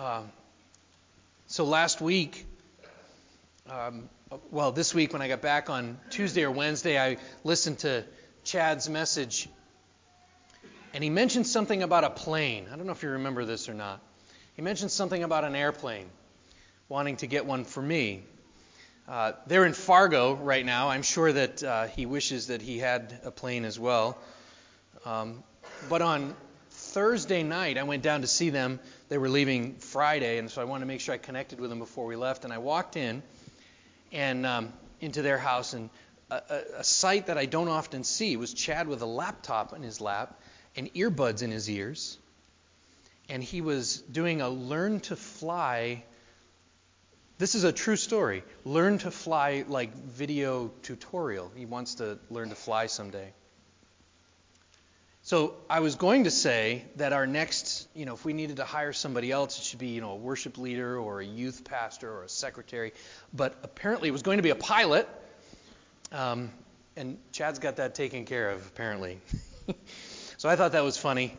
So last week, this week when I got back on Tuesday or Wednesday, I listened to Chad's message, and he mentioned something about a plane. I don't know if you remember this or not. He mentioned something about an airplane, wanting to get one for me. They're in Fargo right now. I'm sure that he wishes that he had a plane as well. But on Thursday night, I went down to see them. They were leaving Friday, and so I wanted to make sure I connected with them before we left. And I walked in and into their house, and a sight that I don't often see was Chad with a laptop in his lap and earbuds in his ears. And he was doing a learn to fly. This is a true story. Learn to fly like video tutorial. He wants to learn to fly someday. So I was going to say that our next, if we needed to hire somebody else, it should be, a worship leader or a youth pastor or a secretary. But apparently it was going to be a pilot. And Chad's got that taken care of, apparently. So I thought that was funny.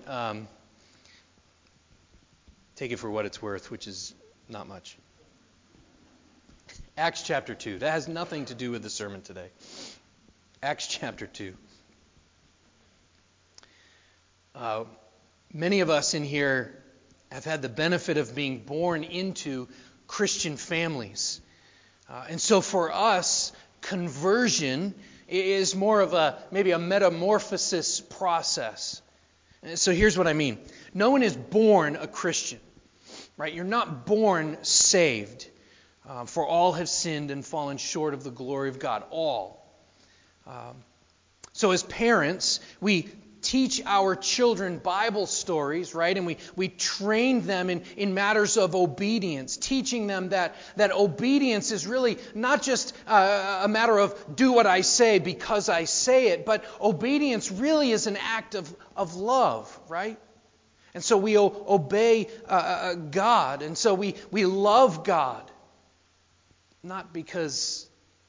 Take it for what it's worth, which is not much. Acts chapter 2. That has nothing to do with the sermon today. Acts chapter 2. Many of us in here have had the benefit of being born into Christian families. And so for us, conversion is more of maybe a metamorphosis process. So here's what I mean. No one is born a Christian, right? You're not born saved. For all have sinned and fallen short of the glory of God. All. So as parents, we teach our children Bible stories, right? And we train them in matters of obedience, teaching them that obedience is really not just a matter of do what I say because I say it, but obedience really is an act of love, right? And so we obey God, and so we love God, not because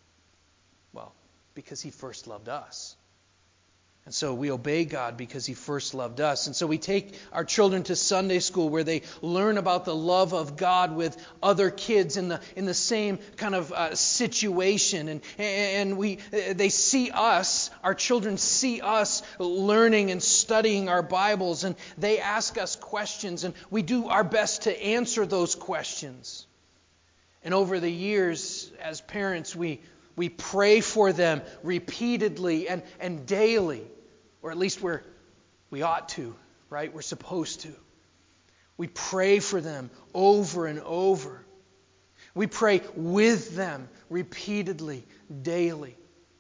He first loved us. And so we obey God because He first loved us. And so we take our children to Sunday school where they learn about the love of God with other kids in the same kind of situation. And they see us, our children see us learning and studying our Bibles. And they ask us questions. And we do our best to answer those questions. And over the years, as parents, we pray for them repeatedly and daily, or at least we ought to, right? We're supposed to. We pray for them over and over. We pray with them repeatedly, daily.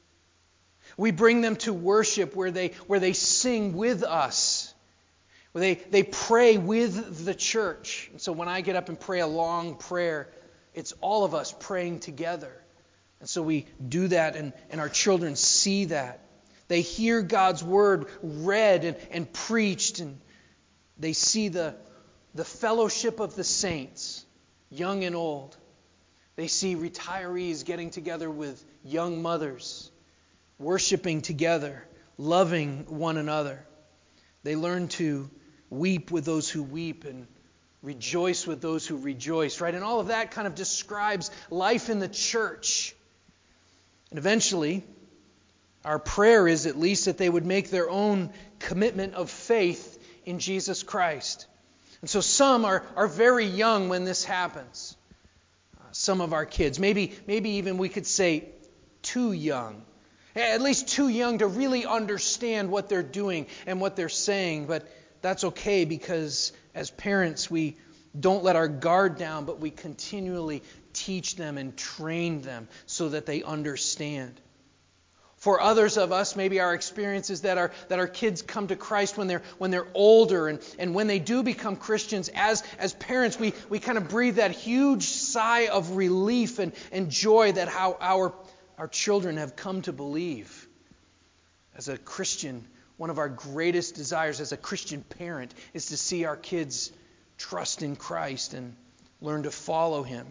We bring them to worship where they sing with us, where they pray with the church. And so when I get up and pray a long prayer, it's all of us praying together. And so we do that, and our children see that. They hear God's word read and preached, and they see the fellowship of the saints, young and old. They see retirees getting together with young mothers, worshiping together, loving one another. They learn to weep with those who weep and rejoice with those who rejoice, right? And all of that kind of describes life in the church. And eventually, our prayer is at least that they would make their own commitment of faith in Jesus Christ. And so some are very young when this happens. Some of our kids, maybe even we could say too young. At least too young to really understand what they're doing and what they're saying. But that's okay because as parents, we don't let our guard down, but we continually teach them and train them so that they understand. For others of us, maybe our experience is that our kids come to Christ when they're older, and when they do become Christians, as parents, we kind of breathe that huge sigh of relief and joy that how our children have come to believe. As a Christian, one of our greatest desires as a Christian parent is to see our kids trust in Christ and learn to follow Him.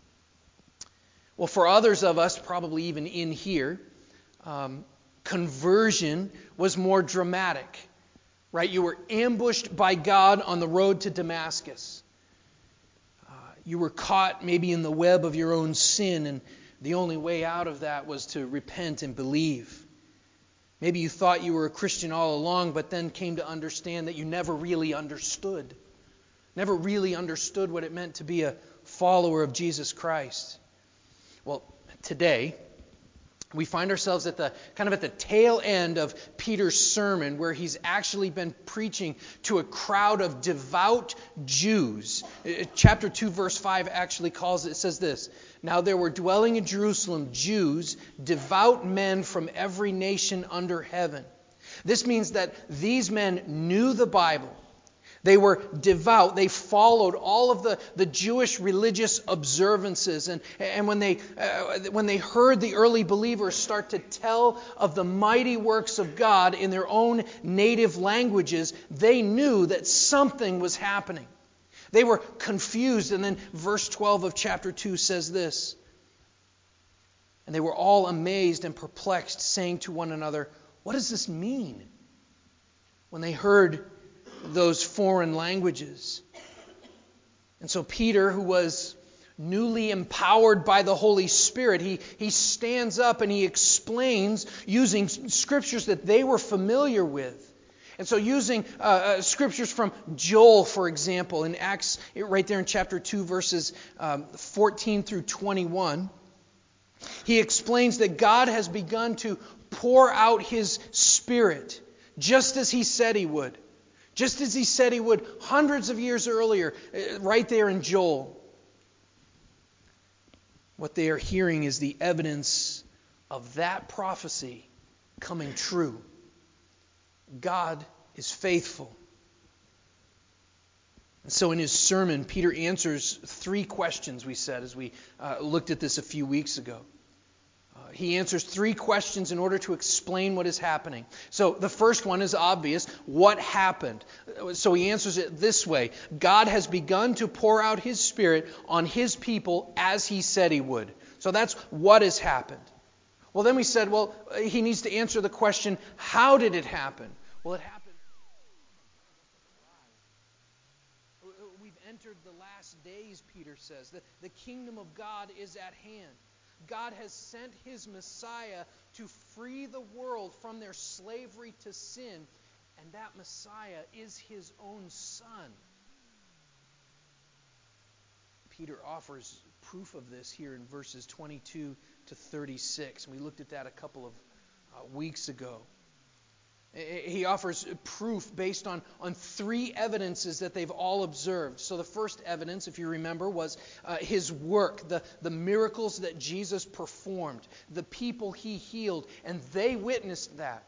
Well, for others of us, probably even in here, conversion was more dramatic, right? You were ambushed by God on the road to Damascus. you were caught maybe in the web of your own sin, and the only way out of that was to repent and believe. Maybe you thought you were a Christian all along, but then came to understand that you never really understood. Never really understood what it meant to be a follower of Jesus Christ. Well, today, we find ourselves at the tail end of Peter's sermon, where he's actually been preaching to a crowd of devout Jews. Chapter 2, verse 5 actually calls it, says this: "Now there were dwelling in Jerusalem Jews, devout men from every nation under heaven." This means that these men knew the Bible. They were devout. They followed all of the Jewish religious observances. And when they heard the early believers start to tell of the mighty works of God in their own native languages, they knew that something was happening. They were confused. And then verse 12 of chapter 2 says this: "And they were all amazed and perplexed, saying to one another, 'What does this mean?'" When they heard those foreign languages. And so Peter, who was newly empowered by the Holy Spirit, he stands up and he explains using scriptures that they were familiar with. And so using scriptures from Joel, for example, in Acts, right there in chapter 2, verses 14 through 21, he explains that God has begun to pour out His Spirit, just as He said He would. Just as He said He would hundreds of years earlier, right there in Joel. What they are hearing is the evidence of that prophecy coming true. God is faithful. And so in his sermon, Peter answers 3 questions, we said, as we looked at this a few weeks ago. He answers 3 questions in order to explain what is happening. So the first one is obvious. What happened? So he answers it this way: God has begun to pour out His Spirit on His people as He said He would. So that's what has happened. Well, then we said, he needs to answer the question, how did it happen? Well, it happened. We've entered the last days, Peter says. The kingdom of God is at hand. God has sent His Messiah to free the world from their slavery to sin, and that Messiah is His own Son. Peter offers proof of this here in verses 22 to 36. We looked at that a couple of weeks ago. He offers proof based on 3 evidences that they've all observed. So the first evidence, if you remember, was His work, the miracles that Jesus performed, the people He healed, and they witnessed that.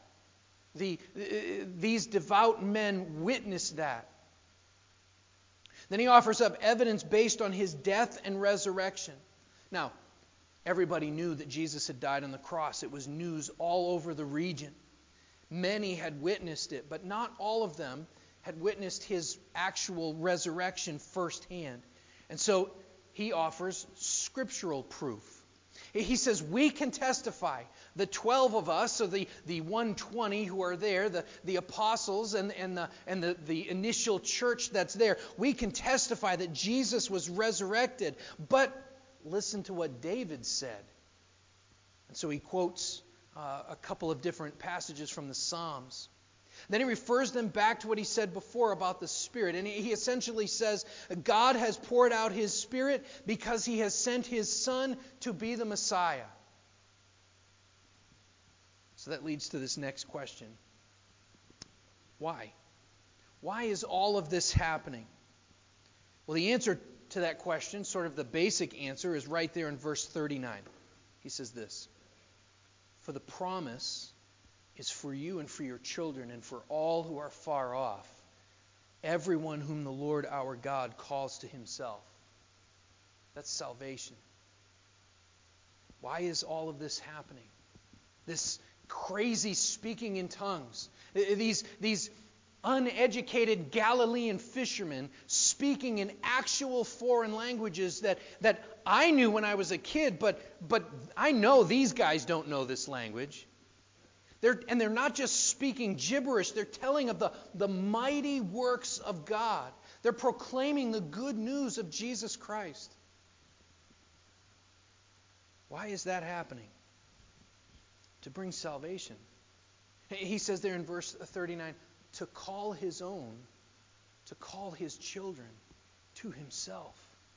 These devout men witnessed that. Then he offers up evidence based on His death and resurrection. Now, everybody knew that Jesus had died on the cross. It was news all over the region. Many had witnessed it, but not all of them had witnessed His actual resurrection firsthand. And so he offers scriptural proof. He says, we can testify. The 12 of us, so the 120 who are there, the apostles and the initial church that's there, we can testify that Jesus was resurrected. But listen to what David said. And so he quotes a couple of different passages from the Psalms. Then he refers them back to what he said before about the Spirit. And he essentially says, God has poured out His Spirit because He has sent His Son to be the Messiah. So that leads to this next question. Why? Why is all of this happening? Well, the answer to that question, sort of the basic answer, is right there in verse 39. He says this: "For the promise is for you and for your children and for all who are far off, everyone whom the Lord our God calls to Himself." That's salvation. Why is all of this happening? This crazy speaking in tongues. These uneducated Galilean fishermen speaking in actual foreign languages that I knew when I was a kid, but I know these guys don't know this language. They're not just speaking gibberish, they're telling of the mighty works of God. They're proclaiming the good news of Jesus Christ. Why is that happening? To bring salvation. He says there in verse 39, to call his own, to call his children to himself.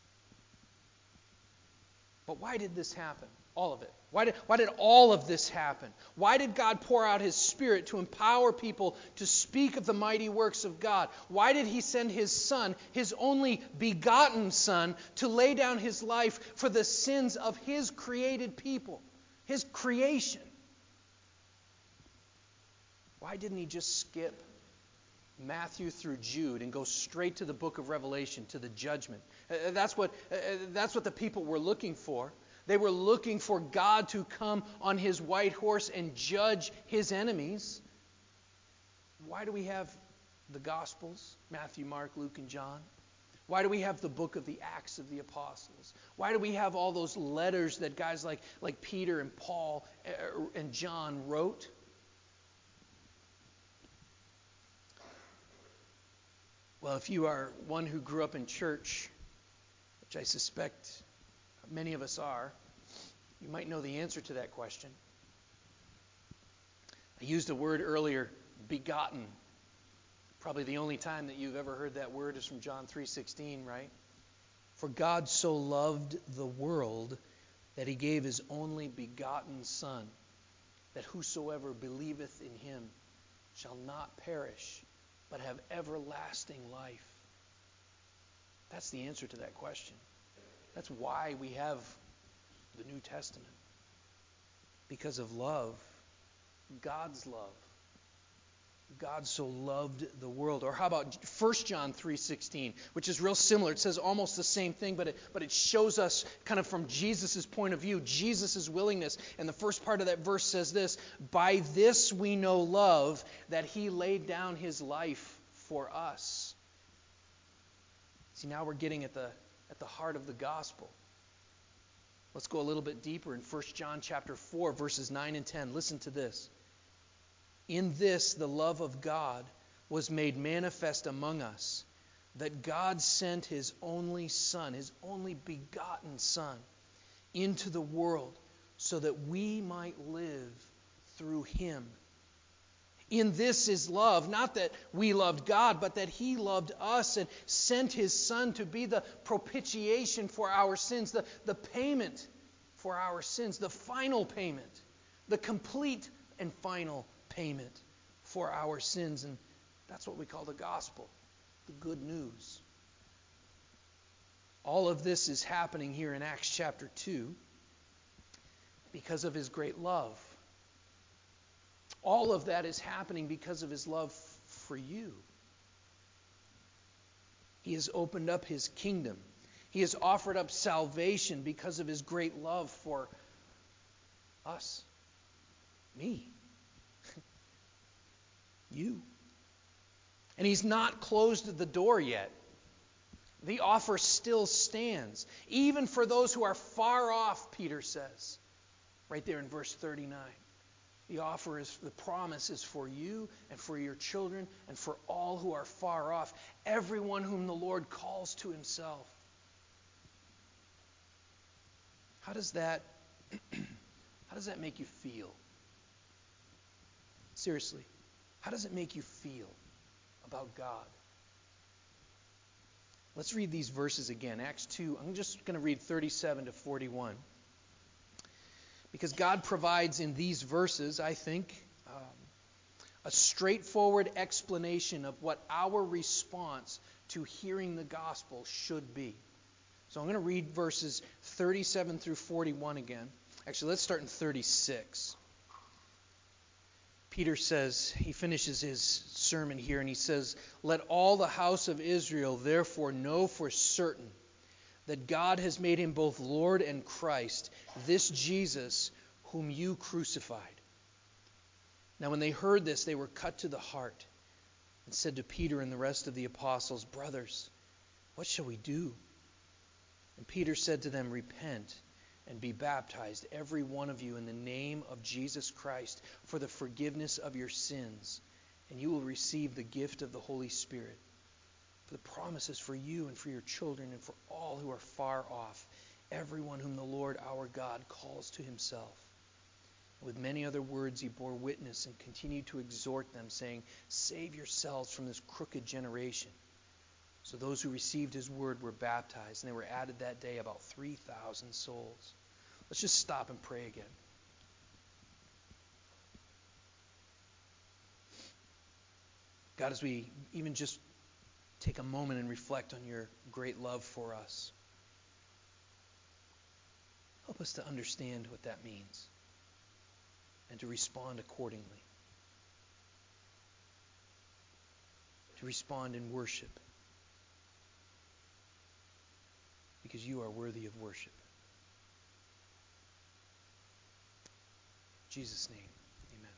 But why did this happen? All of it. Why did all of this happen? Why did God pour out His Spirit to empower people to speak of the mighty works of God? Why did He send His Son, His only begotten Son, to lay down His life for the sins of His created people, His creation? Why didn't He just skip Matthew through Jude and go straight to the book of Revelation, to the judgment? That's what the people were looking for. They were looking for God to come on His white horse and judge His enemies. Why do we have the Gospels, Matthew, Mark, Luke, and John? Why do we have the book of the Acts of the Apostles? Why do we have all those letters that guys like Peter and Paul and John wrote? Well, if you are one who grew up in church, which I suspect many of us are, you might know the answer to that question. I used a word earlier, begotten. Probably the only time that you've ever heard that word is from John 3:16, right? For God so loved the world that He gave His only begotten Son, that whosoever believeth in Him shall not perish, but have everlasting life. That's the answer to that question. That's why we have the New Testament. Because of love. God's love. God so loved the world. Or how about 1 John 3:16, which is real similar. It says almost the same thing, but it shows us kind of from Jesus' point of view, Jesus' willingness. And the first part of that verse says this, by this we know love, that He laid down His life for us. See, now we're getting at the heart of the gospel. Let's go a little bit deeper in 1 John chapter 4, verses 9 and 10. Listen to this. In this, the love of God was made manifest among us, that God sent His only Son, His only begotten Son, into the world so that we might live through Him. In this is love, not that we loved God, but that He loved us and sent His Son to be the propitiation for our sins, the payment for our sins, the final payment, the complete and final payment for our sins. And that's what we call the gospel, the good news. All of this is happening here in Acts chapter 2 because of His great love. All of that is happening because of His love for you. He has opened up His kingdom. He has offered up salvation because of His great love for us. Me. You. And He's not closed the door yet. The offer still stands. Even for those who are far off, Peter says. Right there in verse 39. The promise is for you and for your children and for all who are far off. Everyone whom the Lord calls to Himself. How does that make you feel? Seriously, how does it make you feel about God? Let's read these verses again. Acts 2, I'm just going to read 37 to 41. Because God provides in these verses, I think, a straightforward explanation of what our response to hearing the gospel should be. So I'm going to read verses 37 through 41 again. Actually, let's start in 36. Peter says, he finishes his sermon here, and he says, let all the house of Israel therefore know for certain that God has made Him both Lord and Christ, this Jesus whom you crucified. Now when they heard this, they were cut to the heart and said to Peter and the rest of the apostles, brothers, what shall we do? And Peter said to them, repent and be baptized, every one of you, in the name of Jesus Christ, for the forgiveness of your sins, and you will receive the gift of the Holy Spirit. For the promise is for you and for your children and for all who are far off, everyone whom the Lord our God calls to himself. With many other words he bore witness and continued to exhort them, saying, Save yourselves from this crooked generation. So those who received his word were baptized, and there were added that day about 3,000 souls. Let's just stop and pray again. God, as we even just take a moment and reflect on your great love for us, help us to understand what that means and to respond accordingly. To respond in worship. Because you are worthy of worship. In Jesus' name, amen.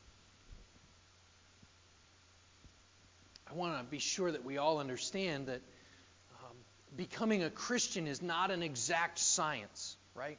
I want to be sure that we all understand that becoming a Christian is not an exact science, right?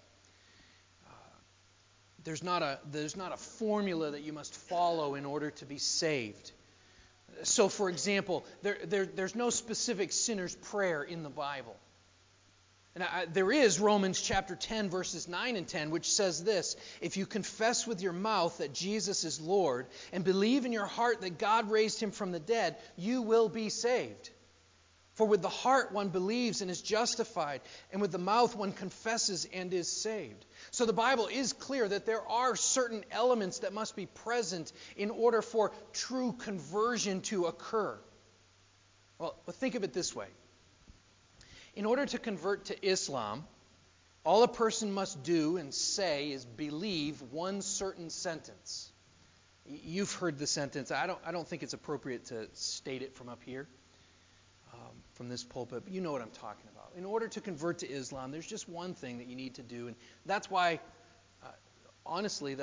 There's not a formula that you must follow in order to be saved. So, for example, there's no specific sinner's prayer in the Bible. And there is Romans chapter 10, verses 9 and 10, which says this, If you confess with your mouth that Jesus is Lord and believe in your heart that God raised him from the dead, you will be saved. For with the heart one believes and is justified, and with the mouth one confesses and is saved. So the Bible is clear that there are certain elements that must be present in order for true conversion to occur. Well, think of it this way. In order to convert to Islam, all a person must do and say is believe one certain sentence. You've heard the sentence. I don't think it's appropriate to state it from up here, from this pulpit, but you know what I'm talking about. In order to convert to Islam, there's just one thing that you need to do, and that's why, honestly,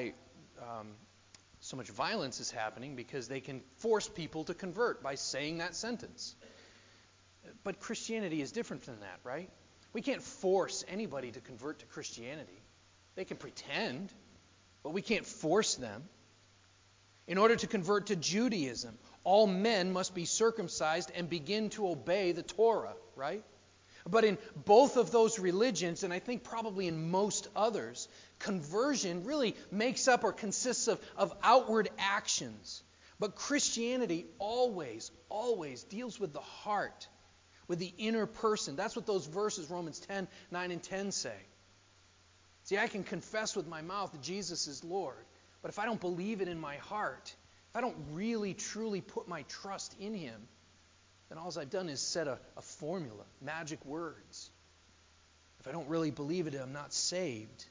so much violence is happening, because they can force people to convert by saying that sentence. But Christianity is different than that, right? We can't force anybody to convert to Christianity. They can pretend, but we can't force them. In order to convert to Judaism, all men must be circumcised and begin to obey the Torah, right? But in both of those religions, and I think probably in most others, conversion really makes up or consists of outward actions. But Christianity always deals with the heart, with the inner person. That's what those verses, Romans 10, 9 and 10 say. See, I can confess with my mouth that Jesus is Lord, but if I don't believe it in my heart, if I don't really, truly put my trust in him, then all I've done is set a formula, magic words. If I don't really believe it, I'm not saved.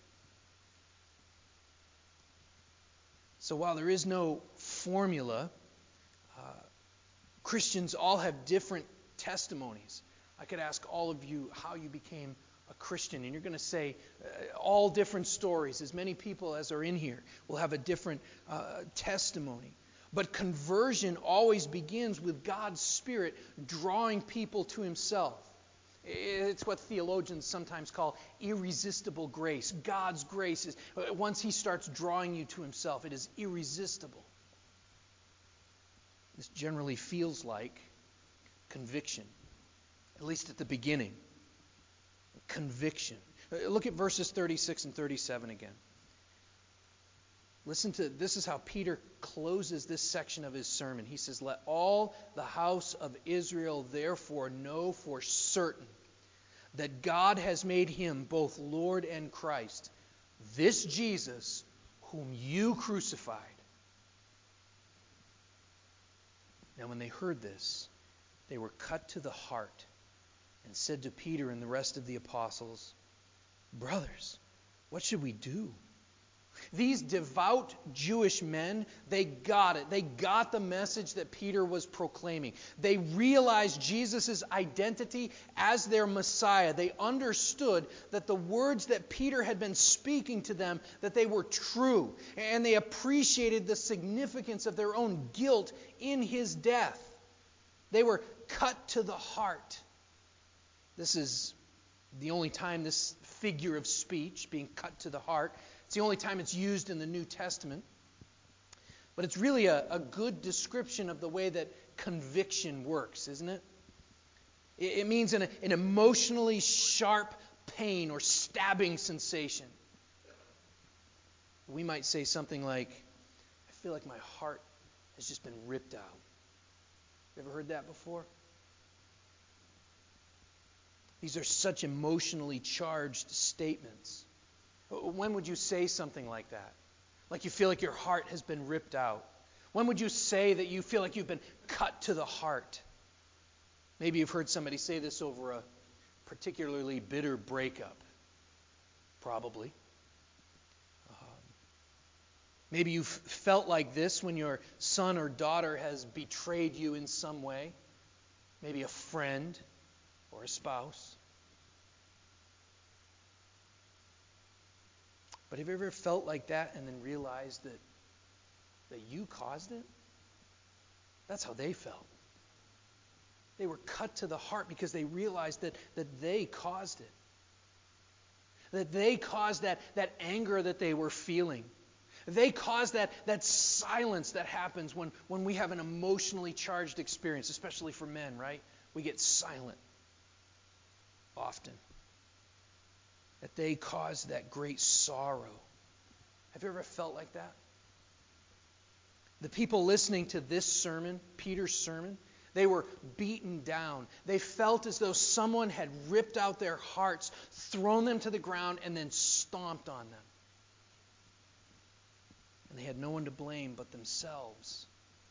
So while there is no formula, Christians all have different testimonies. I could ask all of you how you became a Christian, and you're going to say all different stories. As many people as are in here will have a different testimony. But conversion always begins with God's Spirit drawing people to himself. It's what theologians sometimes call irresistible grace. God's grace is, once he starts drawing you to himself, it is irresistible. This generally feels like conviction, at least at the beginning. Conviction. Look at verses 36 and 37 again. Listen to, this is how Peter closes this section of his sermon. He says, Let all the house of Israel therefore know for certain that God has made him both Lord and Christ, this Jesus whom you crucified. Now when they heard this, they were cut to the heart and said to Peter and the rest of the apostles, Brothers, what should we do? These devout Jewish men, they got it. They got the message that Peter was proclaiming. They realized Jesus' identity as their Messiah. They understood that the words that Peter had been speaking to them, that they were true. And they appreciated the significance of their own guilt in his death. They were cut to the heart. This is the only time this figure of speech, being cut to the heart, it's the only time it's used in the New Testament. But it's really a good description of the way that conviction works, isn't it? It means an emotionally sharp pain or stabbing sensation. We might say something like, I feel like my heart has just been ripped out. You ever heard that before? These are such emotionally charged statements. When would you say something like that? Like you feel like your heart has been ripped out? When would you say that you feel like you've been cut to the heart? Maybe you've heard somebody say this over a particularly bitter breakup. Probably. Maybe you've felt like this when your son or daughter has betrayed you in some way. Maybe a friend or a spouse. But have you ever felt like that and then realized that you caused it? That's how they felt. They were cut to the heart because they realized that they caused it. That they caused that anger that they were feeling. They caused that silence that happens when we have an emotionally charged experience, especially for men, right? We get silent often. That they caused that great sorrow. Have you ever felt like that? The people listening to this sermon, Peter's sermon, they were beaten down. They felt as though someone had ripped out their hearts, thrown them to the ground, and then stomped on them. And they had no one to blame but themselves.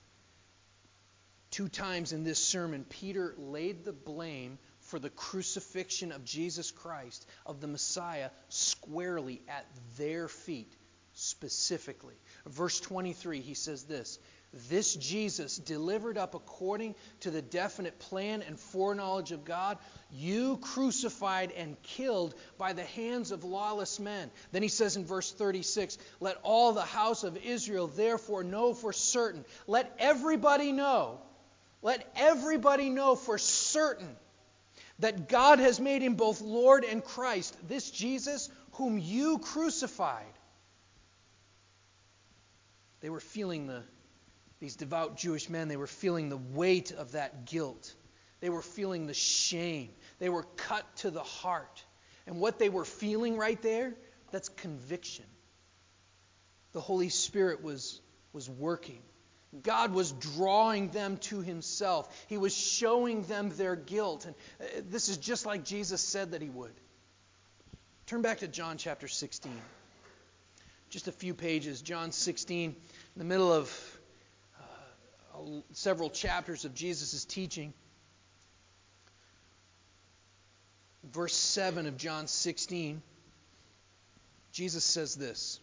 2 times in this sermon, Peter laid the blame for the crucifixion of Jesus Christ, of the Messiah, squarely at their feet, specifically. Verse 23, he says this, "This Jesus, delivered up according to the definite plan and foreknowledge of God, you crucified and killed by the hands of lawless men." Then he says in verse 36, "Let all the house of Israel therefore know for certain." Let everybody know for certain that God has made him both Lord and Christ, this Jesus whom you crucified. They were feeling these devout Jewish men, they were feeling the weight of that guilt. They were feeling the shame. They were cut to the heart. And what they were feeling right there, that's conviction. The Holy Spirit was working. God was drawing them to himself. He was showing them their guilt. And this is just like Jesus said that he would. Turn back to John chapter 16. Just a few pages. John 16, in the middle of several chapters of Jesus' teaching. Verse 7 of John 16, Jesus says this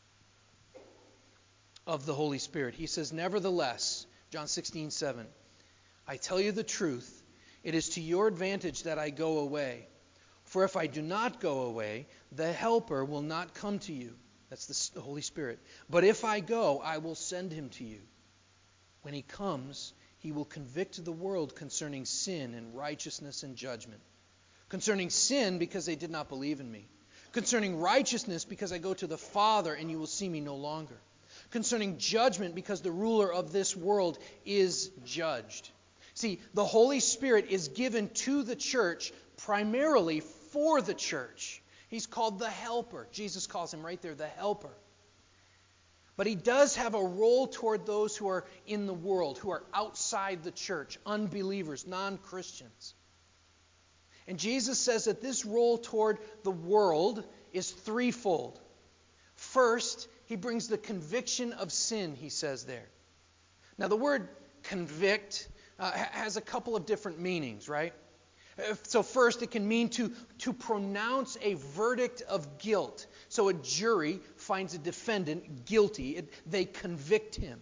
of the Holy Spirit. He says, "Nevertheless," John 16:7, "I tell you the truth, it is to your advantage that I go away. For if I do not go away, the Helper will not come to you." That's the Holy Spirit. "But if I go, I will send him to you. When he comes, he will convict the world concerning sin and righteousness and judgment. Concerning sin, because they did not believe in me. Concerning righteousness, because I go to the Father and you will see me no longer. Concerning judgment, because the ruler of this world is judged." See, the Holy Spirit is given to the church primarily for the church. He's called the Helper. Jesus calls him right there, the Helper. But he does have a role toward those who are in the world, who are outside the church, unbelievers, non-Christians. And Jesus says that this role toward the world is threefold. First, he brings the conviction of sin, he says there. Now, the word convict has a couple of different meanings, right? So first, it can mean to pronounce a verdict of guilt. So a jury finds a defendant guilty. They convict him.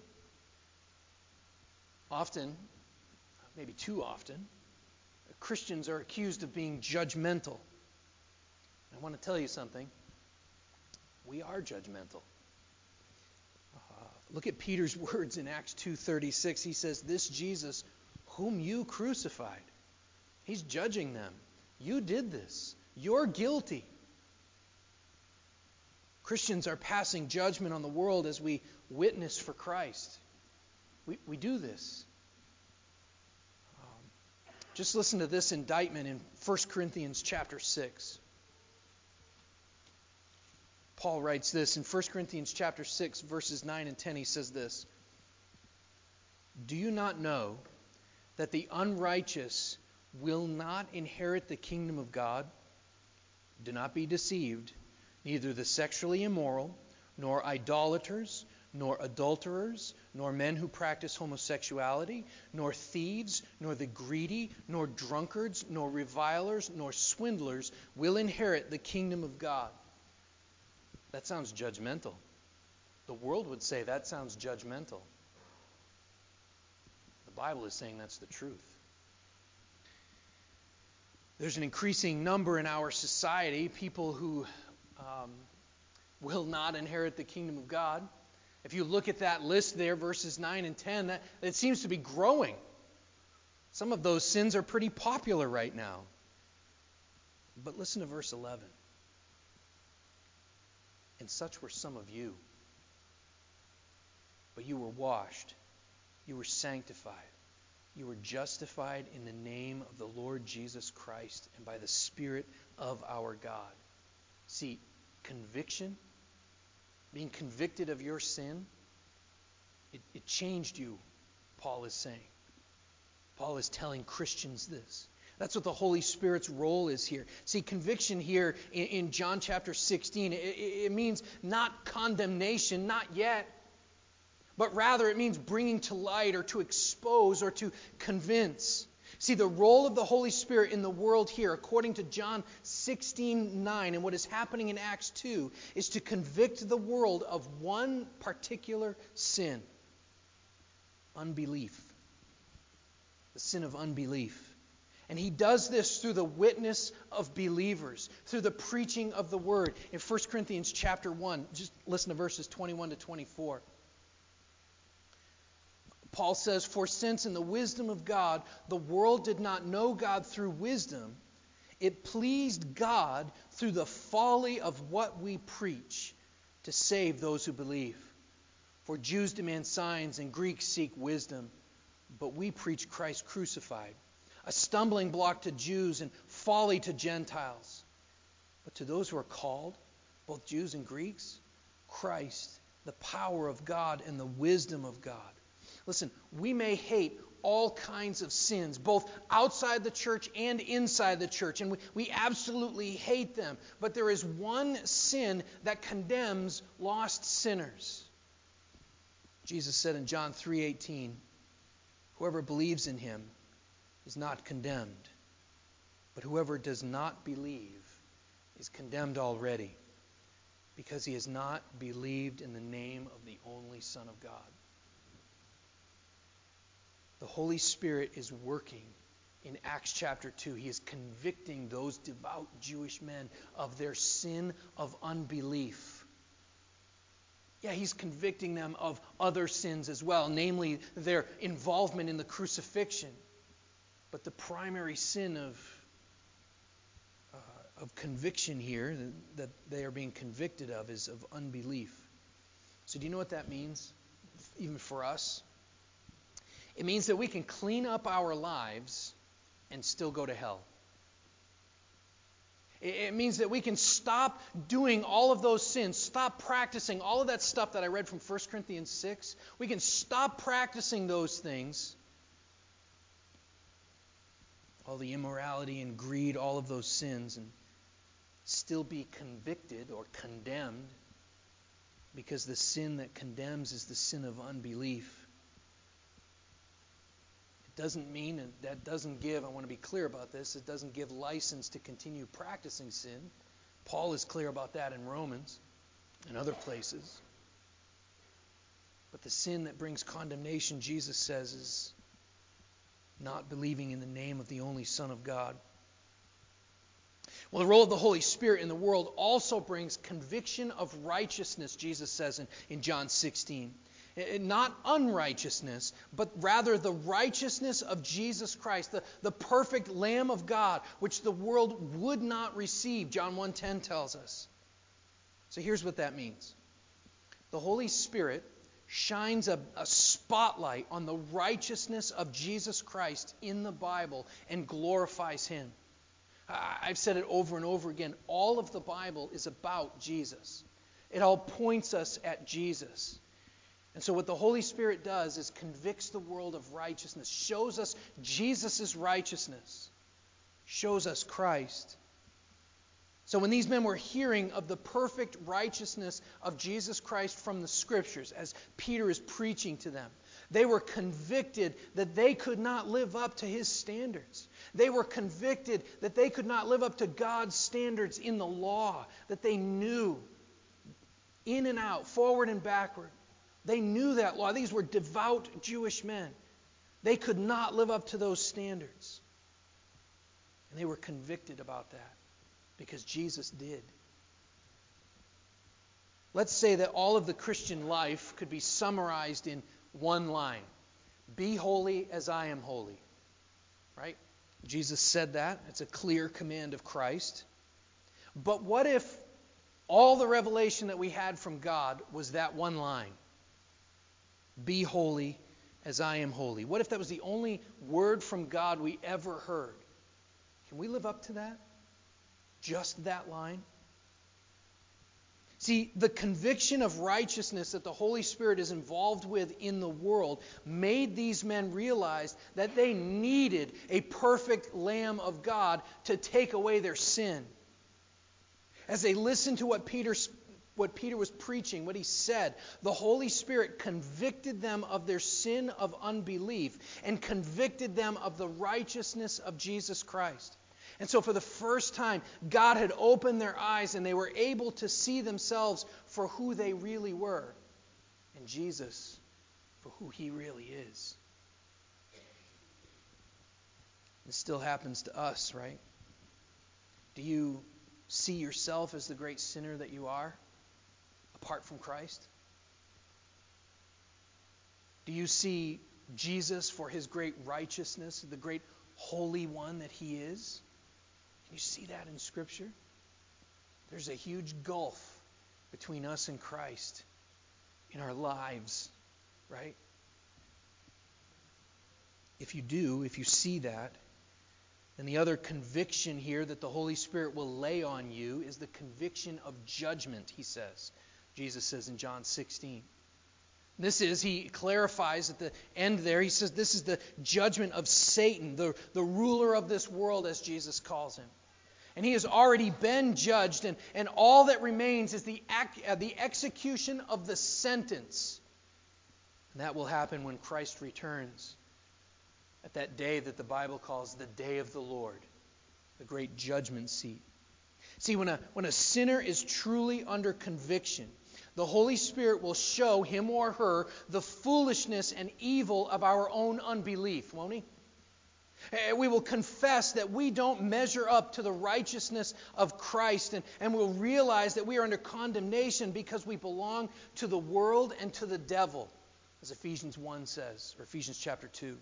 Often, maybe too often, Christians are accused of being judgmental. I want to tell you something. We are judgmental. Look at Peter's words in Acts 2:36. He says, "This Jesus whom you crucified." He's judging them. You did this. You're guilty. Christians are passing judgment on the world as we witness for Christ. We do this. Just listen to this indictment in 1 Corinthians chapter 6. Paul writes this in 1 Corinthians chapter 6, verses 9 and 10. He says this, "Do you not know that the unrighteous will not inherit the kingdom of God? Do not be deceived. Neither the sexually immoral, nor idolaters, nor adulterers, nor men who practice homosexuality, nor thieves, nor the greedy, nor drunkards, nor revilers, nor swindlers will inherit the kingdom of God." That sounds judgmental. The world would say that sounds judgmental. The Bible is saying that's the truth. There's an increasing number in our society, people who will not inherit the kingdom of God. If you look at that list there, verses 9 and 10, it seems to be growing. Some of those sins are pretty popular right now. But listen to verse 11. "And such were some of you. But you were washed, you were sanctified, you were justified in the name of the Lord Jesus Christ and by the Spirit of our God." See, conviction, being convicted of your sin, it changed you, Paul is saying. Paul is telling Christians this. That's what the Holy Spirit's role is here. See, conviction here in John chapter 16, it means not condemnation, not yet, but rather it means bringing to light or to expose or to convince. See, the role of the Holy Spirit in the world here, according to John 16:9 and what is happening in Acts 2, is to convict the world of one particular sin: unbelief. The sin of unbelief. And he does this through the witness of believers, through the preaching of the word. In 1 Corinthians chapter 1, just listen to verses 21 to 24. Paul says, "For since in the wisdom of God, the world did not know God through wisdom, it pleased God through the folly of what we preach to save those who believe. For Jews demand signs and Greeks seek wisdom, but we preach Christ crucified, a stumbling block to Jews and folly to Gentiles. But to those who are called, both Jews and Greeks, Christ, the power of God and the wisdom of God." Listen, we may hate all kinds of sins, both outside the church and inside the church, and we absolutely hate them. But there is one sin that condemns lost sinners. Jesus said in John 3:18, "Whoever believes in him is not condemned, but whoever does not believe is condemned already, because he has not believed in the name of the only Son of God." The Holy Spirit is working in Acts chapter 2. He is convicting those devout Jewish men of their sin of unbelief. Yeah, he's convicting them of other sins as well, namely their involvement in the crucifixion. But the primary sin of conviction here that they are being convicted of is of unbelief. So do you know what that means, even for us? It means that we can clean up our lives and still go to hell. It means that we can stop doing all of those sins, stop practicing all of that stuff that I read from 1 Corinthians 6. We can stop practicing those things, all the immorality and greed, all of those sins, and still be convicted or condemned, because the sin that condemns is the sin of unbelief. It doesn't mean, and that doesn't give, I want to be clear about this, it doesn't give license to continue practicing sin. Paul is clear about that in Romans and other places. But the sin that brings condemnation, Jesus says, is not believing in the name of the only Son of God. Well, the role of the Holy Spirit in the world also brings conviction of righteousness, Jesus says in John 16. Not unrighteousness, but rather the righteousness of Jesus Christ, the perfect Lamb of God, which the world would not receive, John 1:10 tells us. So here's what that means. The Holy Spirit shines a spotlight on the righteousness of Jesus Christ in the Bible and glorifies Him. I've said it over and over again. All of the Bible is about Jesus. It all points us at Jesus. And so what the Holy Spirit does is convicts the world of righteousness, shows us Jesus' righteousness, shows us Christ. So when these men were hearing of the perfect righteousness of Jesus Christ from the Scriptures, as Peter is preaching to them, they were convicted that they could not live up to His standards. They were convicted that they could not live up to God's standards in the law that they knew in and out, forward and backward. They knew that law. These were devout Jewish men. They could not live up to those standards. And they were convicted about that because Jesus did. Let's say that all of the Christian life could be summarized in one line. Be holy as I am holy. Right? Jesus said that. It's a clear command of Christ. But what if all the revelation that we had from God was that one line? Be holy as I am holy. What if that was the only word from God we ever heard? Can we live up to that? Just that line? See, the conviction of righteousness that the Holy Spirit is involved with in the world made these men realize that they needed a perfect Lamb of God to take away their sin. As they listened to what Peter was preaching, what he said, the Holy Spirit convicted them of their sin of unbelief and convicted them of the righteousness of Jesus Christ. And so for the first time, God had opened their eyes and they were able to see themselves for who they really were, and Jesus for who He really is. This still happens to us, right? Do you see yourself as the great sinner that you are apart from Christ? Do you see Jesus for His great righteousness, the great Holy One that He is? Can you see that in Scripture? There's a huge gulf between us and Christ in our lives, right? If you do, if you see that, then the other conviction here that the Holy Spirit will lay on you is the conviction of judgment, he says. Jesus says in John 16. He clarifies at the end there, he says this is the judgment of Satan, the ruler of this world, as Jesus calls him. And he has already been judged, and all that remains is the execution of the sentence. And that will happen when Christ returns at that day that the Bible calls the day of the Lord, the great judgment seat. See, when a sinner is truly under conviction, the Holy Spirit will show him or her the foolishness and evil of our own unbelief, won't He? We will confess that we don't measure up to the righteousness of Christ, and we'll realize that we are under condemnation because we belong to the world and to the devil, as Ephesians 1 says, or Ephesians chapter 2.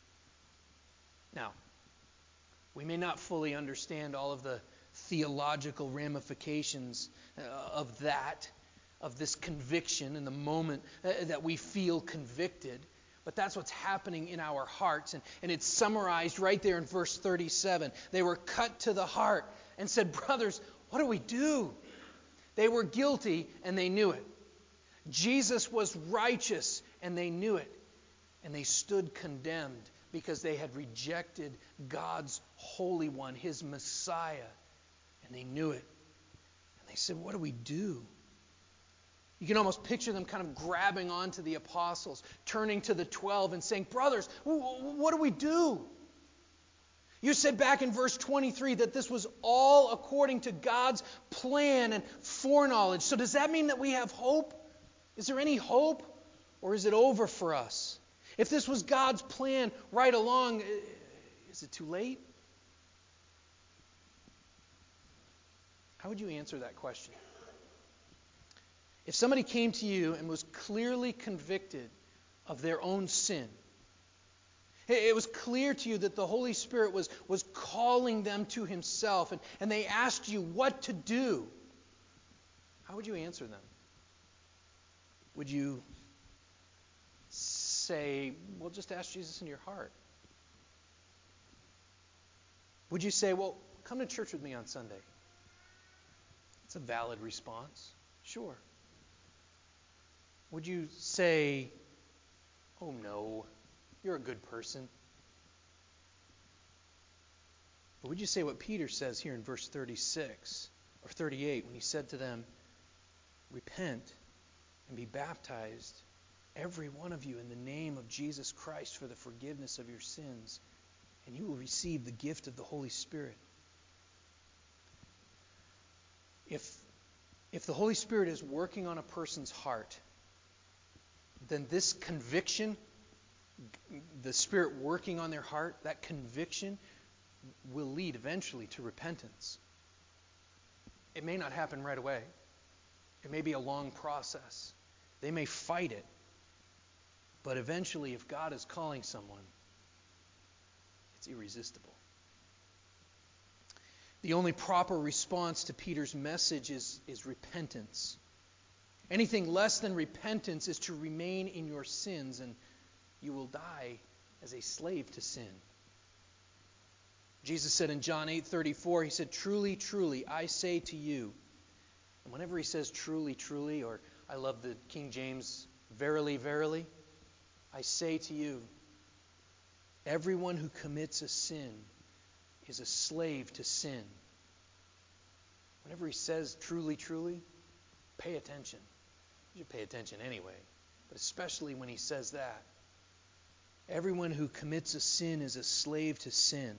Now, we may not fully understand all of the theological ramifications of this conviction in the moment that we feel convicted. But that's what's happening in our hearts. And it's summarized right there in verse 37. They were cut to the heart and said, brothers, what do we do? They were guilty and they knew it. Jesus was righteous and they knew it. And they stood condemned because they had rejected God's Holy One, His Messiah. And they knew it. And they said, what do we do? You can almost picture them kind of grabbing onto the apostles, turning to the 12 and saying, brothers, what do we do? You said back in verse 23 that this was all according to God's plan and foreknowledge. So does that mean that we have hope? Is there any hope? Or is it over for us? If this was God's plan right along, is it too late? How would you answer that question? If somebody came to you and was clearly convicted of their own sin, it was clear to you that the Holy Spirit was calling them to Himself, and they asked you what to do, how would you answer them? Would you say, well, just ask Jesus in your heart? Would you say, well, come to church with me on Sunday? It's a valid response. Sure. Would you say, oh no, you're a good person? Or would you say what Peter says here in verse 36 or 38 when he said to them, repent and be baptized, every one of you, in the name of Jesus Christ for the forgiveness of your sins, and you will receive the gift of the Holy Spirit. If the Holy Spirit is working on a person's heart, then this conviction, the Spirit working on their heart, that conviction will lead eventually to repentance. It may not happen right away. It may be a long process. They may fight it. But eventually, if God is calling someone, it's irresistible. The only proper response to Peter's message is repentance. Anything less than repentance is to remain in your sins, and you will die as a slave to sin. Jesus said in John 8:34, he said, truly, truly, I say to you. And whenever he says truly, truly, or I love the King James, verily, verily, I say to you, everyone who commits a sin is a slave to sin. Whenever he says truly, truly, pay attention. You should pay attention anyway, but especially when he says that. Everyone who commits a sin is a slave to sin.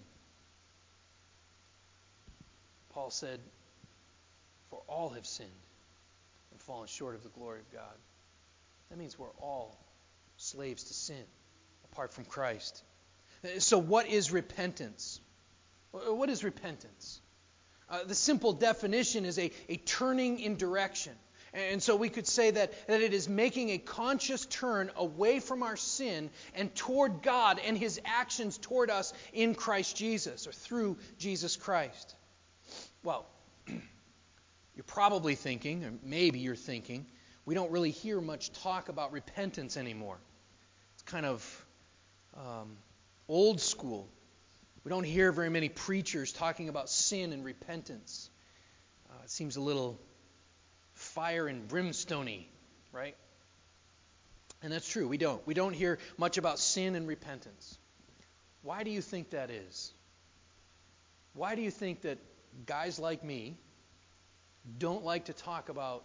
Paul said, for all have sinned and fallen short of the glory of God. That means we're all slaves to sin apart from Christ. So what is repentance? What is repentance? The simple definition is a turning in direction. And so we could say that it is making a conscious turn away from our sin and toward God and His actions toward us in Christ Jesus or through Jesus Christ. Well, you're probably thinking, or maybe you're thinking, we don't really hear much talk about repentance anymore. It's kind of old school. We don't hear very many preachers talking about sin and repentance. It seems a little fire and brimstone-y, right? And that's true. We don't. We don't hear much about sin and repentance. Why do you think that is? Why do you think that guys like me don't like to talk about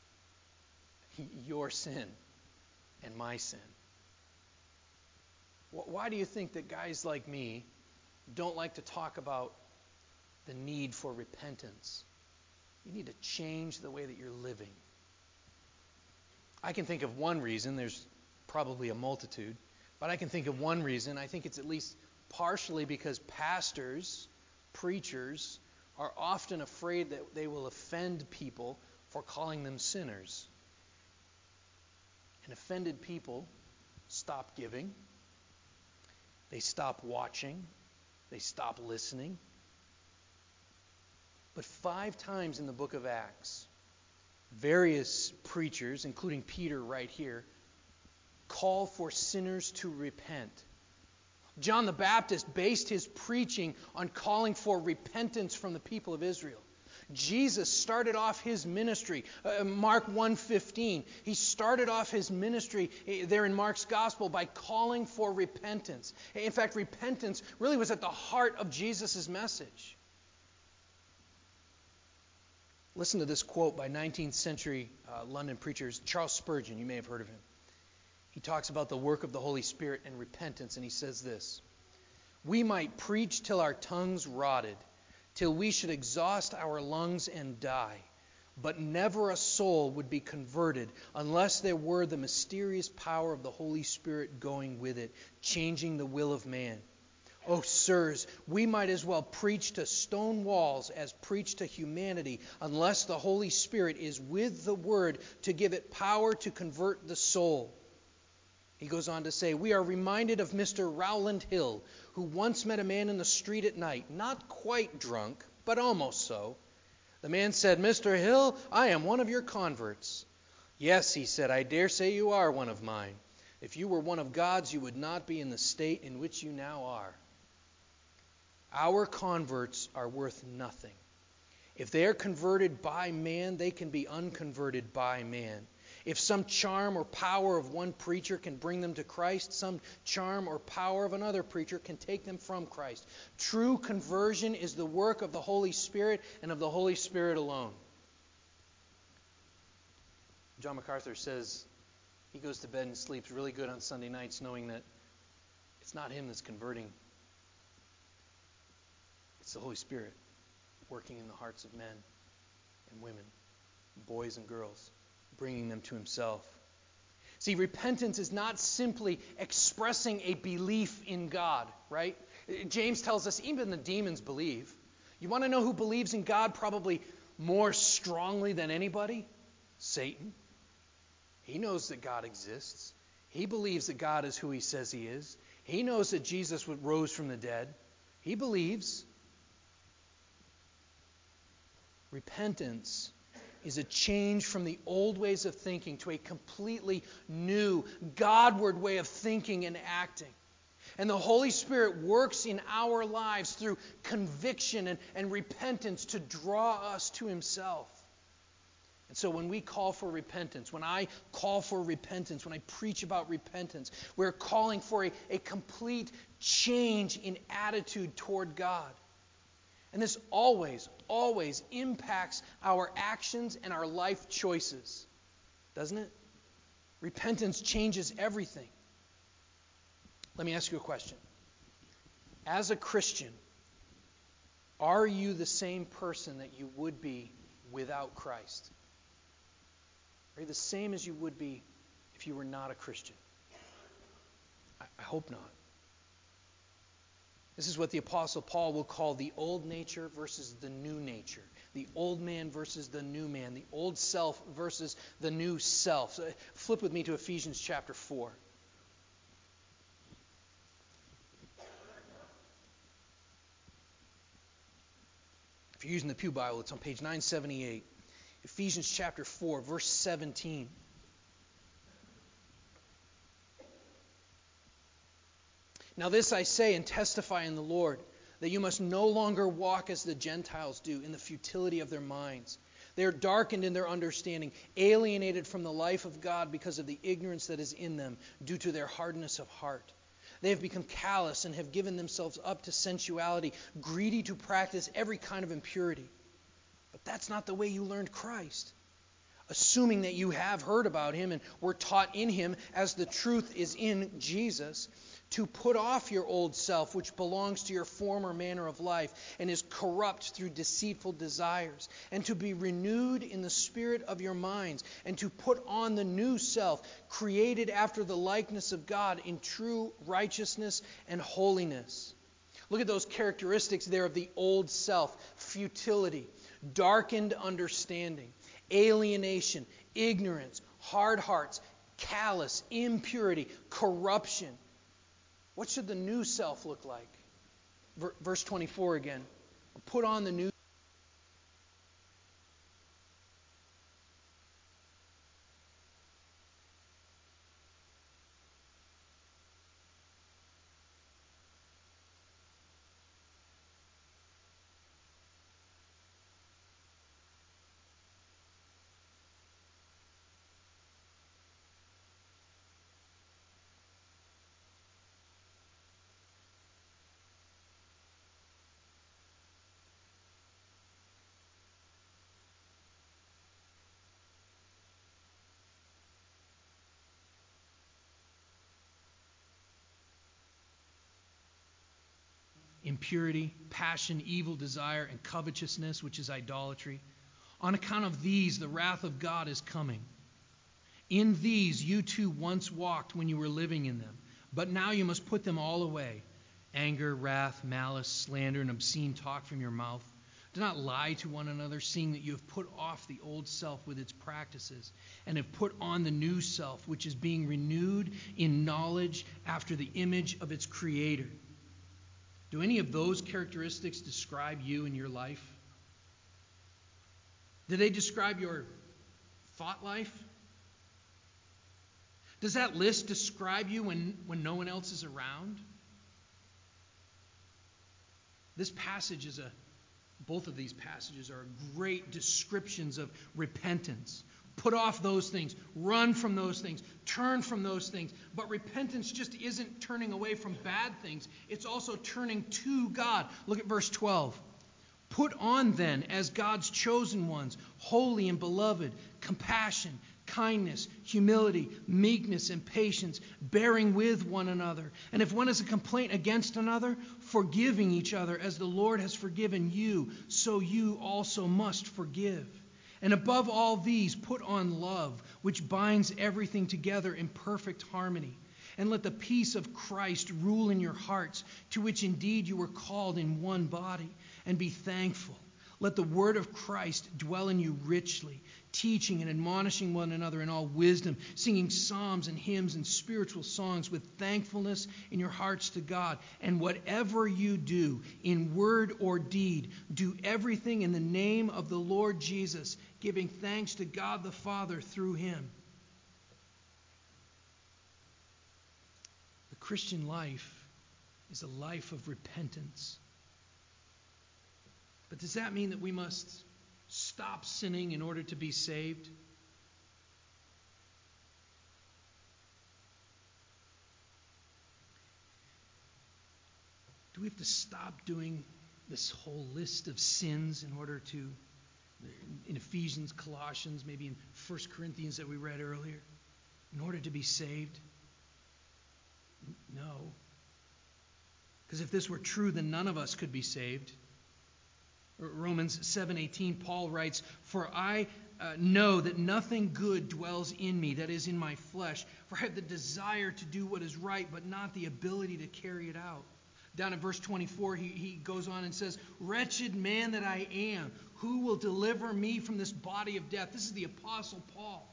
your sin and my sin? Why do you think that guys like me don't like to talk about the need for repentance? You need to change the way that you're living. I can think of one reason. There's probably a multitude. But I can think of one reason. I think it's at least partially because pastors, preachers, are often afraid that they will offend people for calling them sinners. And offended people stop giving. They stop watching. They stop listening. But 5 times in the book of Acts, various preachers, including Peter right here, call for sinners to repent. John the Baptist based his preaching on calling for repentance from the people of Israel. Jesus started off his ministry, Mark 1:15. He started off his ministry there in Mark's gospel by calling for repentance. In fact, repentance really was at the heart of Jesus' message. Listen to this quote by 19th century London preacher Charles Spurgeon. You may have heard of him. He talks about the work of the Holy Spirit and repentance, and he says this: we might preach till our tongues rotted, till we should exhaust our lungs and die, but never a soul would be converted unless there were the mysterious power of the Holy Spirit going with it, changing the will of man. Oh, sirs, we might as well preach to stone walls as preach to humanity unless the Holy Spirit is with the Word to give it power to convert the soul. He goes on to say, we are reminded of Mr. Rowland Hill, who once met a man in the street at night, not quite drunk, but almost so. The man said, Mr. Hill, I am one of your converts. Yes, he said, I dare say you are one of mine. If you were one of God's, you would not be in the state in which you now are. Our converts are worth nothing. If they are converted by man, they can be unconverted by man. If some charm or power of one preacher can bring them to Christ, some charm or power of another preacher can take them from Christ. True conversion is the work of the Holy Spirit and of the Holy Spirit alone. John MacArthur says he goes to bed and sleeps really good on Sunday nights knowing that it's not him that's converting. It's the Holy Spirit working in the hearts of men and women, boys and girls, bringing them to himself. See, repentance is not simply expressing a belief in God, right? James tells us even the demons believe. You want to know who believes in God probably more strongly than anybody? Satan. He knows that God exists. He believes that God is who he says he is. He knows that Jesus rose from the dead. He believes. Repentance is a change from the old ways of thinking to a completely new, Godward way of thinking and acting. And the Holy Spirit works in our lives through conviction and repentance to draw us to himself. And so when we call for repentance, when I call for repentance, when I preach about repentance, we're calling for a complete change in attitude toward God. And this always, always impacts our actions and our life choices, doesn't it? Repentance changes everything. Let me ask you a question. As a Christian, are you the same person that you would be without Christ? Are you the same as you would be if you were not a Christian? I hope not. This is what the Apostle Paul will call the old nature versus the new nature. The old man versus the new man. The old self versus the new self. So flip with me to Ephesians chapter 4. If you're using the Pew Bible, it's on page 978. Ephesians chapter 4, verse 17. Now this I say and testify in the Lord, that you must no longer walk as the Gentiles do, in the futility of their minds. They are darkened in their understanding, alienated from the life of God because of the ignorance that is in them, due to their hardness of heart. They have become callous and have given themselves up to sensuality, greedy to practice every kind of impurity. But that's not the way you learned Christ. Assuming that you have heard about him and were taught in him as the truth is in Jesus, to put off your old self, which belongs to your former manner of life and is corrupt through deceitful desires, and to be renewed in the spirit of your minds, and to put on the new self, created after the likeness of God in true righteousness and holiness. Look at those characteristics there of the old self: futility, darkened understanding, alienation, ignorance, hard hearts, callous, impurity, corruption. What should the new self look like? Verse 24 again. Put on the new. Impurity, passion, evil desire, and covetousness, which is idolatry. On account of these, the wrath of God is coming. In these you too once walked when you were living in them, but now you must put them all away: anger, wrath, malice, slander, and obscene talk from your mouth. Do not lie to one another, seeing that you have put off the old self with its practices, and have put on the new self, which is being renewed in knowledge after the image of its Creator. Do any of those characteristics describe you in your life? Do they describe your thought life? Does that list describe you when no one else is around? Both of these passages are great descriptions of repentance. Put off those things. Run from those things. Turn from those things. But repentance just isn't turning away from bad things. It's also turning to God. Look at verse 12. Put on then, as God's chosen ones, holy and beloved, compassion, kindness, humility, meekness, and patience, bearing with one another. And if one has a complaint against another, forgiving each other as the Lord has forgiven you, so you also must forgive. And above all these, put on love, which binds everything together in perfect harmony. And let the peace of Christ rule in your hearts, to which indeed you were called in one body, and be thankful. Let the word of Christ dwell in you richly, teaching and admonishing one another in all wisdom, singing psalms and hymns and spiritual songs with thankfulness in your hearts to God. And whatever you do, in word or deed, do everything in the name of the Lord Jesus, giving thanks to God the Father through him. The Christian life is a life of repentance. But does that mean that we must stop sinning in order to be saved? Do we have to stop doing this whole list of sins in order to, in Ephesians, Colossians, maybe in 1 Corinthians that we read earlier, in order to be saved? No. Because if this were true, then none of us could be saved. Romans 7:18, Paul writes, "For I know that nothing good dwells in me, that is in my flesh. For I have the desire to do what is right, but not the ability to carry it out." Down in verse 24, he goes on and says, "Wretched man that I am, who will deliver me from this body of death?" This is the Apostle Paul.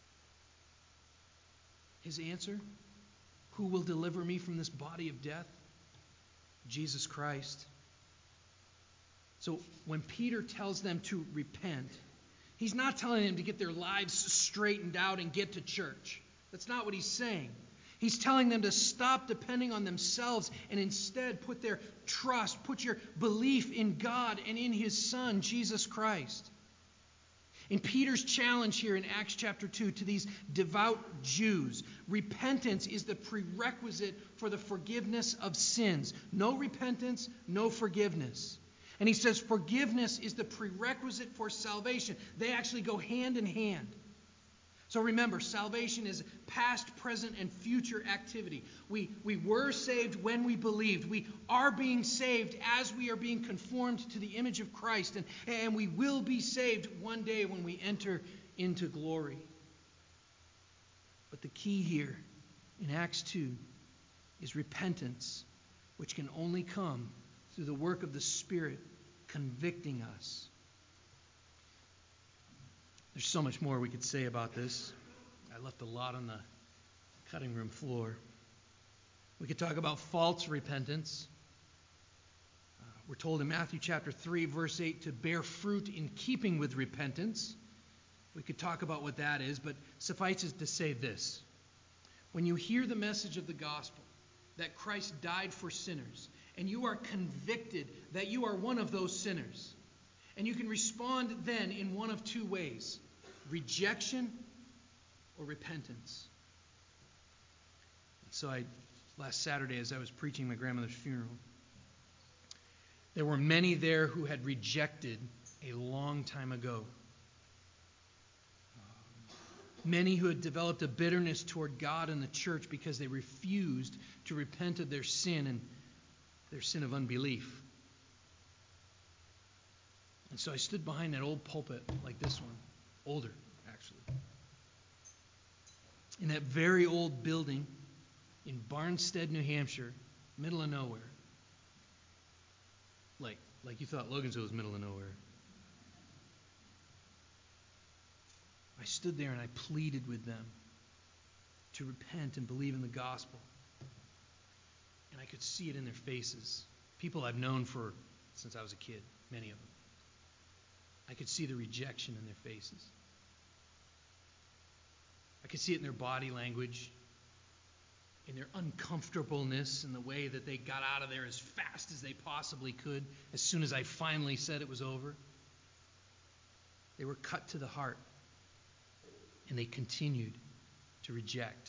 His answer, who will deliver me from this body of death? Jesus Christ. So when Peter tells them to repent, he's not telling them to get their lives straightened out and get to church. That's not what he's saying. He's telling them to stop depending on themselves and instead put their trust, put your belief in God and in his Son, Jesus Christ. In Peter's challenge here in Acts chapter 2 to these devout Jews, repentance is the prerequisite for the forgiveness of sins. No repentance, no forgiveness. And he says forgiveness is the prerequisite for salvation. They actually go hand in hand. So remember, salvation is past, present, and future activity. We were saved when we believed. We are being saved as we are being conformed to the image of Christ. And we will be saved one day when we enter into glory. But the key here in Acts 2 is repentance, which can only come through the work of the Spirit convicting us. There's so much more we could say about this. I left a lot on the cutting room floor. We could talk about false repentance. We're told in Matthew chapter 3, verse 8, to bear fruit in keeping with repentance. We could talk about what that is, but suffice it to say this. When you hear the message of the gospel, that Christ died for sinners, and you are convicted that you are one of those sinners, and you can respond then in one of two ways: rejection or repentance. So last Saturday, as I was preaching my grandmother's funeral, there were many there who had rejected a long time ago. Many who had developed a bitterness toward God and the church because they refused to repent of their sin and their sin of unbelief. And so I stood behind that old pulpit like this one, older actually, in that very old building in Barnstead, New Hampshire, middle of nowhere. Like you thought Loganville was middle of nowhere. I stood there and I pleaded with them to repent and believe in the gospel. And I could see it in their faces. People I've known since I was a kid, many of them. I could see the rejection in their faces. I could see it in their body language, in their uncomfortableness, in the way that they got out of there as fast as they possibly could as soon as I finally said it was over. They were cut to the heart, and they continued to reject.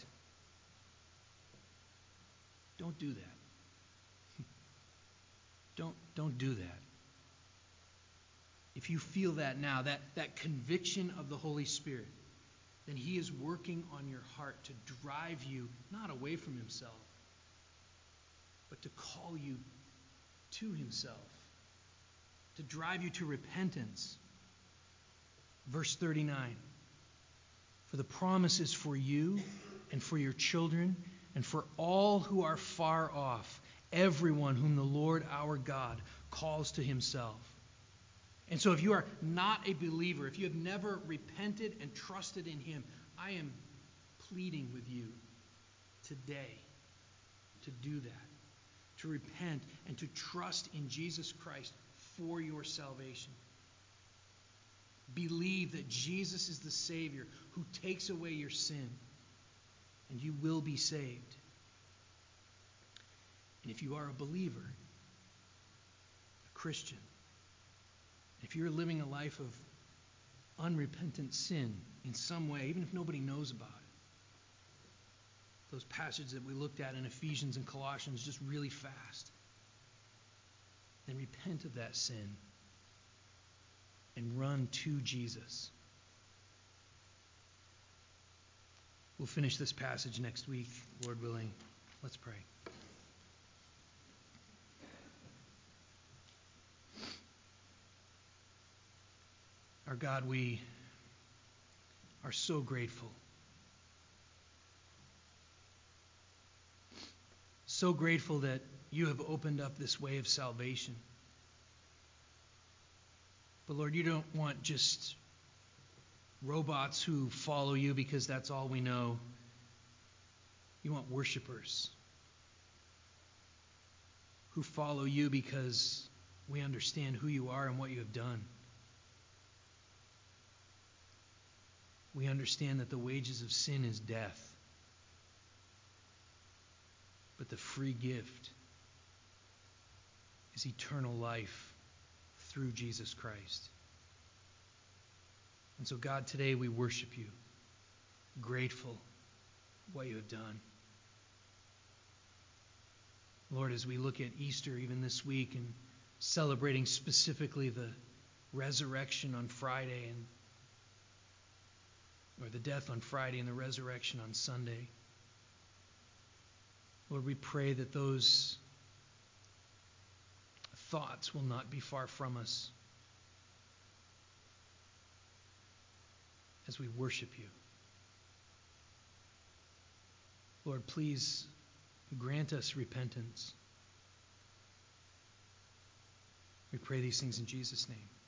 Don't do that. Don't do that. If you feel that now, that conviction of the Holy Spirit, then He is working on your heart to drive you not away from Himself, but to call you to Himself, to drive you to repentance. Verse 39, for the promise is for you and for your children and for all who are far off, everyone whom the Lord our God calls to Himself. And so if you are not a believer, if you have never repented and trusted in Him, I am pleading with you today to do that, to repent and to trust in Jesus Christ for your salvation. Believe that Jesus is the Savior who takes away your sin, and you will be saved. And if you are a believer, a Christian, if you're living a life of unrepentant sin in some way, even if nobody knows about it, those passages that we looked at in Ephesians and Colossians just really fast, then repent of that sin and run to Jesus. We'll finish this passage next week, Lord willing. Let's pray. Our God, we are so grateful. So grateful that you have opened up this way of salvation. But Lord, you don't want just robots who follow you because that's all we know. You want worshipers who follow you because we understand who you are and what you have done. We understand that the wages of sin is death, but the free gift is eternal life through Jesus Christ. And so, God, today we worship you, grateful for what you have done. Lord, as we look at Easter even this week and celebrating specifically the resurrection on Friday or the death on Friday and the resurrection on Sunday, Lord, we pray that those thoughts will not be far from us as we worship you. Lord, please grant us repentance. We pray these things in Jesus' name.